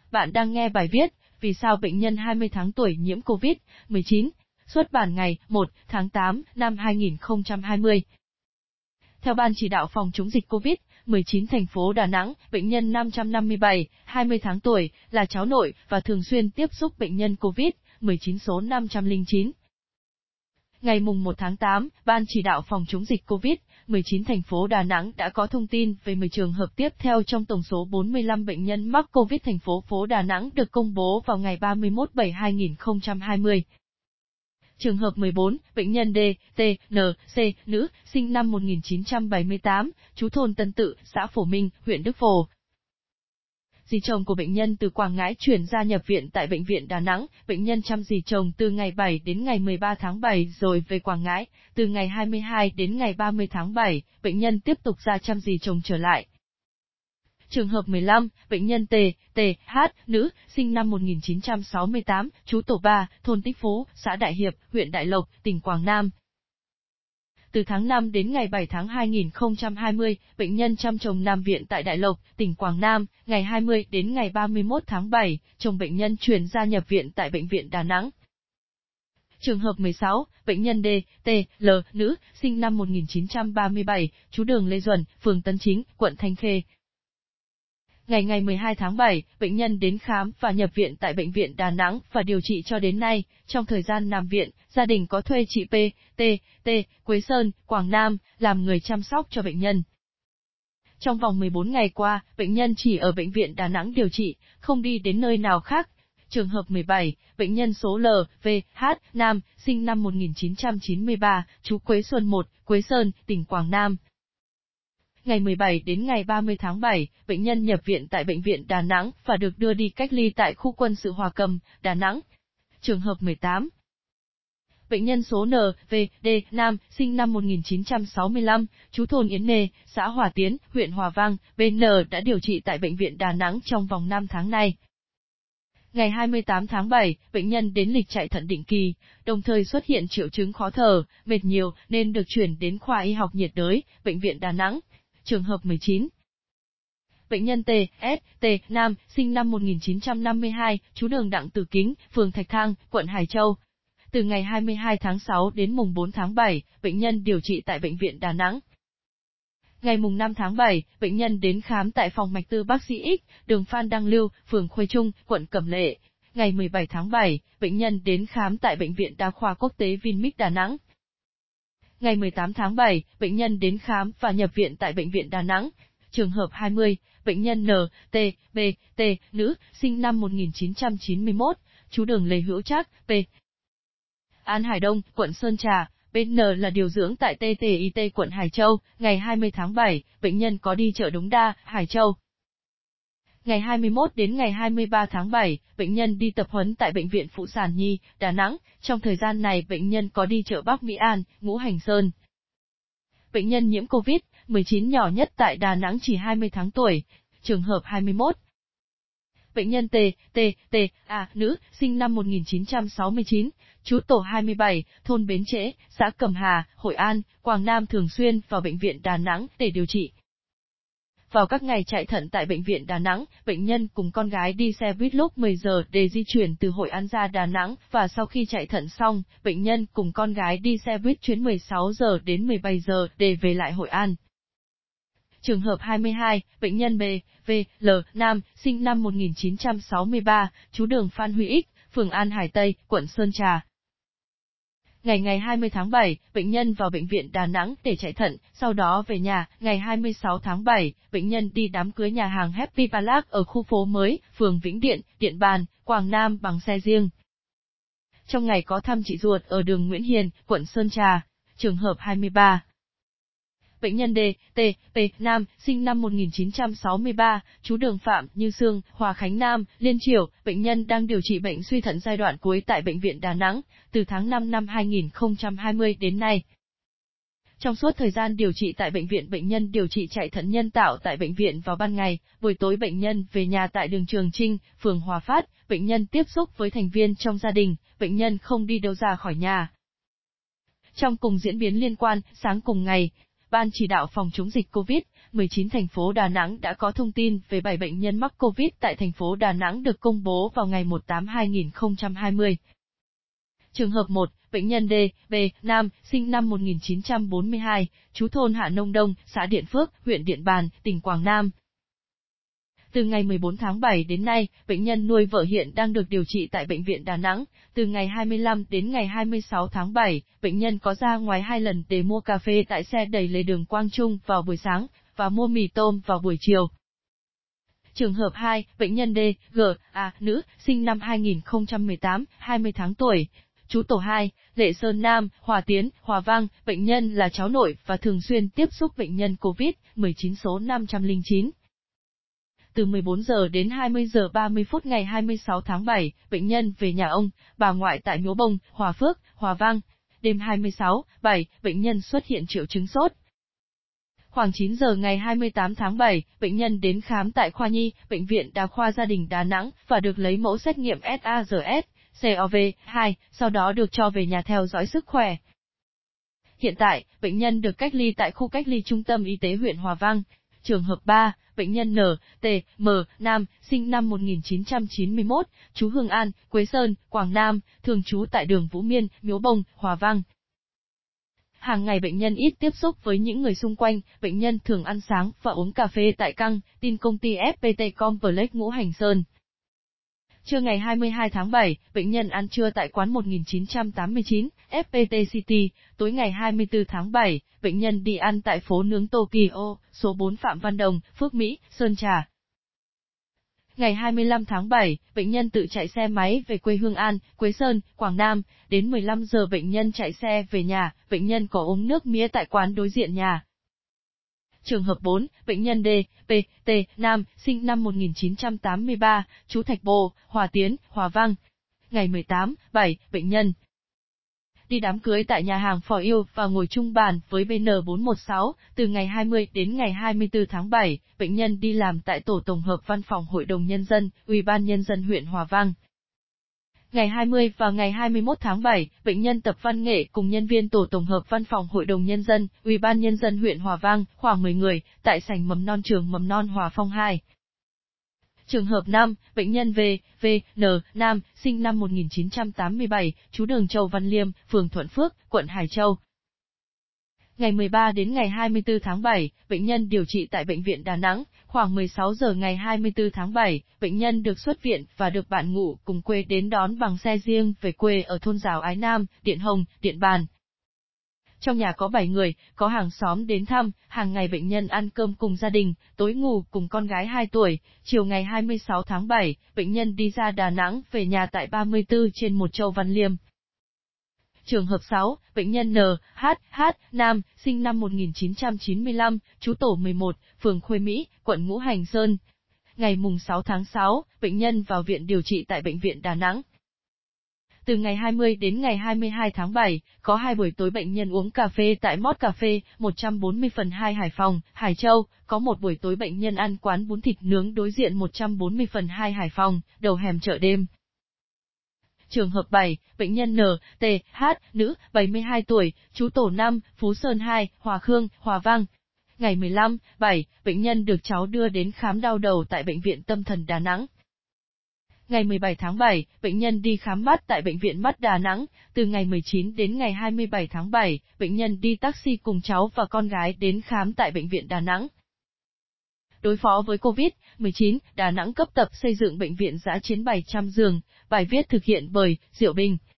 Bạn đang nghe bài viết, vì sao bệnh nhân 20 tháng tuổi nhiễm COVID-19, xuất bản ngày 1 tháng 8 năm 2020. Theo Ban Chỉ đạo phòng chống dịch COVID-19 thành phố Đà Nẵng, bệnh nhân 557, 20 tháng tuổi, là cháu nội và thường xuyên tiếp xúc bệnh nhân COVID-19 số 509. Ngày 1 tháng 8, Ban Chỉ đạo phòng chống dịch COVID-19 thành phố Đà Nẵng đã có thông tin về 10 trường hợp tiếp theo trong tổng số 45 bệnh nhân mắc COVID thành phố Đà Nẵng được công bố vào ngày 31/7/2020. Trường hợp 14, bệnh nhân DTNC, nữ, sinh năm 1978, trú thôn Tân Tự, xã Phổ Minh, huyện Đức Phổ. Dì chồng của bệnh nhân từ Quảng Ngãi chuyển ra nhập viện tại bệnh viện Đà Nẵng, bệnh nhân chăm dì chồng từ ngày 7 đến ngày 13 tháng 7 rồi về Quảng Ngãi, từ ngày 22 đến ngày 30 tháng 7, bệnh nhân tiếp tục ra chăm dì chồng trở lại. Trường hợp 15, bệnh nhân TTH, nữ, sinh năm 1968, trú tổ 3, thôn Tích Phú, xã Đại Hiệp, huyện Đại Lộc, tỉnh Quảng Nam. Từ tháng 5 đến ngày 7 tháng 2020, bệnh nhân chăm chồng nằm viện tại Đại Lộc, tỉnh Quảng Nam, ngày 20 đến ngày 31 tháng 7, chồng bệnh nhân chuyển ra nhập viện tại bệnh viện Đà Nẵng. Trường hợp 16, bệnh nhân DTL, nữ, sinh năm 1937, trú đường Lê Duẩn, phường Tân Chính, quận Thanh Khê. Ngày 12 tháng 7, bệnh nhân đến khám và nhập viện tại bệnh viện Đà Nẵng và điều trị cho đến nay. Trong thời gian nằm viện, gia đình có thuê chị PTT, Quế Sơn, Quảng Nam, làm người chăm sóc cho bệnh nhân. Trong vòng 14 ngày qua, bệnh nhân chỉ ở bệnh viện Đà Nẵng điều trị, không đi đến nơi nào khác. Trường hợp 17, bệnh nhân số LVH, nam, sinh năm 1993, trú Quế Xuân 1, Quế Sơn, tỉnh Quảng Nam. Ngày 17 đến ngày 30 tháng 7, bệnh nhân nhập viện tại bệnh viện Đà Nẵng và được đưa đi cách ly tại khu quân sự Hòa Cầm, Đà Nẵng. Trường hợp 18. Bệnh nhân số NVD, nam, sinh năm 1965, trú thôn Yến Nê, xã Hòa Tiến, huyện Hòa Vang, BN đã điều trị tại bệnh viện Đà Nẵng trong vòng 5 tháng nay. Ngày 28 tháng 7, bệnh nhân đến lịch chạy thận định kỳ, đồng thời xuất hiện triệu chứng khó thở, mệt nhiều nên được chuyển đến khoa y học nhiệt đới, bệnh viện Đà Nẵng. Trường hợp 19. Bệnh nhân TST, nam, sinh năm 1952, trú đường Đặng Tử Kính, phường Thạch Thang, quận Hải Châu. Từ ngày 22 tháng 6 đến mùng 4 tháng 7, bệnh nhân điều trị tại bệnh viện Đà Nẵng. Ngày mùng 5 tháng 7, bệnh nhân đến khám tại phòng mạch tư bác sĩ X, đường Phan Đăng Lưu, phường Khuê Trung, quận Cẩm Lệ. Ngày 17 tháng 7, bệnh nhân đến khám tại bệnh viện Đa khoa Quốc tế Vinmec Đà Nẵng. Ngày 18 tháng 7, bệnh nhân đến khám và nhập viện tại bệnh viện Đà Nẵng. Trường hợp 20, bệnh nhân NTBT, nữ, sinh năm 1991, trú đường Lê Hữu Trác, P. An Hải Đông, quận Sơn Trà, BN là điều dưỡng tại TTIT quận Hải Châu. Ngày 20 tháng 7, bệnh nhân có đi chợ Đống Đa, Hải Châu. Ngày 21 đến ngày 23 tháng 7, bệnh nhân đi tập huấn tại Bệnh viện Phụ sản Nhi, Đà Nẵng. Trong thời gian này bệnh nhân có đi chợ Bắc Mỹ An, Ngũ Hành Sơn. Bệnh nhân nhiễm COVID-19 nhỏ nhất tại Đà Nẵng chỉ 20 tháng tuổi. Trường hợp 21. Bệnh nhân TTTA, nữ, sinh năm 1969, trú tổ 27, thôn Bến Trễ, xã Cẩm Hà, Hội An, Quảng Nam thường xuyên vào bệnh viện Đà Nẵng để điều trị. Vào các ngày chạy thận tại bệnh viện Đà Nẵng, bệnh nhân cùng con gái đi xe buýt lúc 10 giờ để di chuyển từ Hội An ra Đà Nẵng và sau khi chạy thận xong, bệnh nhân cùng con gái đi xe buýt chuyến 16 giờ đến 17 giờ để về lại Hội An. Trường hợp 22, bệnh nhân BVL, nam, sinh năm 1963, trú đường Phan Huy X, phường An Hải Tây, quận Sơn Trà. Ngày 20 tháng 7, bệnh nhân vào bệnh viện Đà Nẵng để chạy thận, sau đó về nhà. Ngày 26 tháng 7, bệnh nhân đi đám cưới nhà hàng Happy Palace ở khu phố mới, phường Vĩnh Điện, Điện Bàn, Quảng Nam bằng xe riêng. Trong ngày có thăm chị ruột ở đường Nguyễn Hiền, quận Sơn Trà. Trường hợp 23. Bệnh nhân DTP, nam, sinh năm 1963, trú đường Phạm Như Sương, Hòa Khánh Nam, Liên Triểu, bệnh nhân đang điều trị bệnh suy thận giai đoạn cuối tại bệnh viện Đà Nẵng, từ tháng 5 năm 2020 đến nay. Trong suốt thời gian điều trị tại bệnh nhân điều trị chạy thận nhân tạo tại bệnh viện vào ban ngày, buổi tối bệnh nhân về nhà tại đường Trường Trinh, phường Hòa Phát, bệnh nhân tiếp xúc với thành viên trong gia đình, bệnh nhân không đi đâu ra khỏi nhà. Trong cùng diễn biến liên quan, sáng cùng ngày, Ban chỉ đạo phòng chống dịch COVID-19 thành phố Đà Nẵng đã có thông tin về 7 bệnh nhân mắc COVID tại thành phố Đà Nẵng được công bố vào ngày 1/8/2020. Trường hợp 1, bệnh nhân D, B, nam, sinh năm 1942, trú thôn Hạ Nông Đông, xã Điện Phước, huyện Điện Bàn, tỉnh Quảng Nam. Từ ngày 14 tháng 7 đến nay, bệnh nhân nuôi vợ hiện đang được điều trị tại Bệnh viện Đà Nẵng. Từ ngày 25 đến ngày 26 tháng 7, bệnh nhân có ra ngoài 2 lần để mua cà phê tại xe đẩy lề đường Quang Trung vào buổi sáng, và mua mì tôm vào buổi chiều. Trường hợp 2, bệnh nhân D, G, A, nữ, sinh năm 2018, 20 tháng tuổi. Trú tổ 2, Lệ Sơn Nam, Hòa Tiến, Hòa Vang, bệnh nhân là cháu nội và thường xuyên tiếp xúc bệnh nhân COVID-19 số 509. Từ 14 giờ đến 20 giờ 30 phút ngày 26 tháng 7, bệnh nhân về nhà ông, bà ngoại tại Miếu Bông, Hòa Phước, Hòa Vang. Đêm 26/7, bệnh nhân xuất hiện triệu chứng sốt. Khoảng 9 giờ ngày 28 tháng 7, bệnh nhân đến khám tại khoa nhi, Bệnh viện Đa khoa Gia đình Đà Nẵng và được lấy mẫu xét nghiệm SARS, CoV-2, sau đó được cho về nhà theo dõi sức khỏe. Hiện tại, bệnh nhân được cách ly tại khu cách ly Trung tâm Y tế huyện Hòa Vang. Trường hợp 3, bệnh nhân N, T, M, nam, sinh năm 1991, trú Hương An, Quế Sơn, Quảng Nam, thường trú tại đường Vũ Miên, Miếu Bông, Hòa Vang. Hàng ngày bệnh nhân ít tiếp xúc với những người xung quanh, bệnh nhân thường ăn sáng và uống cà phê tại căng tin công ty FPT Complex Ngũ Hành Sơn. Trưa ngày 22 tháng 7, bệnh nhân ăn trưa tại quán 1989, FPT City. Tối ngày 24 tháng 7, bệnh nhân đi ăn tại phố nướng Tokyo, số 4 Phạm Văn Đồng, Phước Mỹ, Sơn Trà. Ngày 25 tháng 7, bệnh nhân tự chạy xe máy về quê Hương An, Quế Sơn, Quảng Nam. Đến 15 giờ bệnh nhân chạy xe về nhà, bệnh nhân có uống nước mía tại quán đối diện nhà. Trường hợp 4, bệnh nhân D, P, T, nam, sinh năm 1983, trú Thạch Bồ, Hòa Tiến, Hòa Vang. Ngày 18/7, bệnh nhân đi đám cưới tại nhà hàng For You và ngồi chung bàn với BN416. Từ ngày 20 đến ngày 24 tháng 7, bệnh nhân đi làm tại tổ tổng hợp văn phòng Hội đồng Nhân dân, Ủy ban Nhân dân huyện Hòa Vang. Ngày 20 và ngày 21 tháng 7, bệnh nhân tập văn nghệ cùng nhân viên tổ tổng hợp văn phòng Hội đồng Nhân dân, Ủy ban Nhân dân huyện Hòa Vang, khoảng 10 người, tại sảnh mầm non trường mầm non Hòa Phong 2. Trường hợp 5, bệnh nhân V, N, nam, sinh năm 1987, trú đường Châu Văn Liêm, phường Thuận Phước, quận Hải Châu. Ngày 13 đến ngày 24 tháng 7, bệnh nhân điều trị tại Bệnh viện Đà Nẵng. Khoảng 16 giờ ngày 24 tháng 7, bệnh nhân được xuất viện và được bạn ngủ cùng quê đến đón bằng xe riêng về quê ở thôn Giào Ái Nam, Điện Hồng, Điện Bàn. Trong nhà có 7 người, có hàng xóm đến thăm, hàng ngày bệnh nhân ăn cơm cùng gia đình, tối ngủ cùng con gái 2 tuổi. Chiều ngày 26 tháng 7, bệnh nhân đi ra Đà Nẵng về nhà tại 34 trên 1 Châu Văn Liêm. Trường hợp 6, bệnh nhân N, H, nam, sinh năm 1995, trú tổ 11, phường Khuê Mỹ, quận Ngũ Hành Sơn. Ngày mùng 6 tháng 6, bệnh nhân vào viện điều trị tại Bệnh viện Đà Nẵng. Từ ngày 20 đến ngày 22 tháng 7, có 2 buổi tối bệnh nhân uống cà phê tại Mót Cà phê, 140/2 Hải Phòng, Hải Châu, có một buổi tối bệnh nhân ăn quán bún thịt nướng đối diện 140/2 Hải Phòng, đầu hẻm chợ đêm. Trường hợp 7, bệnh nhân N, T, H, nữ, 72 tuổi, trú tổ 5, Phú Sơn 2, Hòa Khương, Hòa Vang. Ngày 15/7, bệnh nhân được cháu đưa đến khám đau đầu tại Bệnh viện Tâm thần Đà Nẵng. Ngày 17 tháng 7, bệnh nhân đi khám mắt tại Bệnh viện Mắt Đà Nẵng. Từ ngày 19 đến ngày 27 tháng 7, bệnh nhân đi taxi cùng cháu và con gái đến khám tại Bệnh viện Đà Nẵng. Đối phó với COVID-19, Đà Nẵng cấp tập xây dựng bệnh viện dã chiến 700 giường. Bài viết thực hiện bởi Diệu Bình.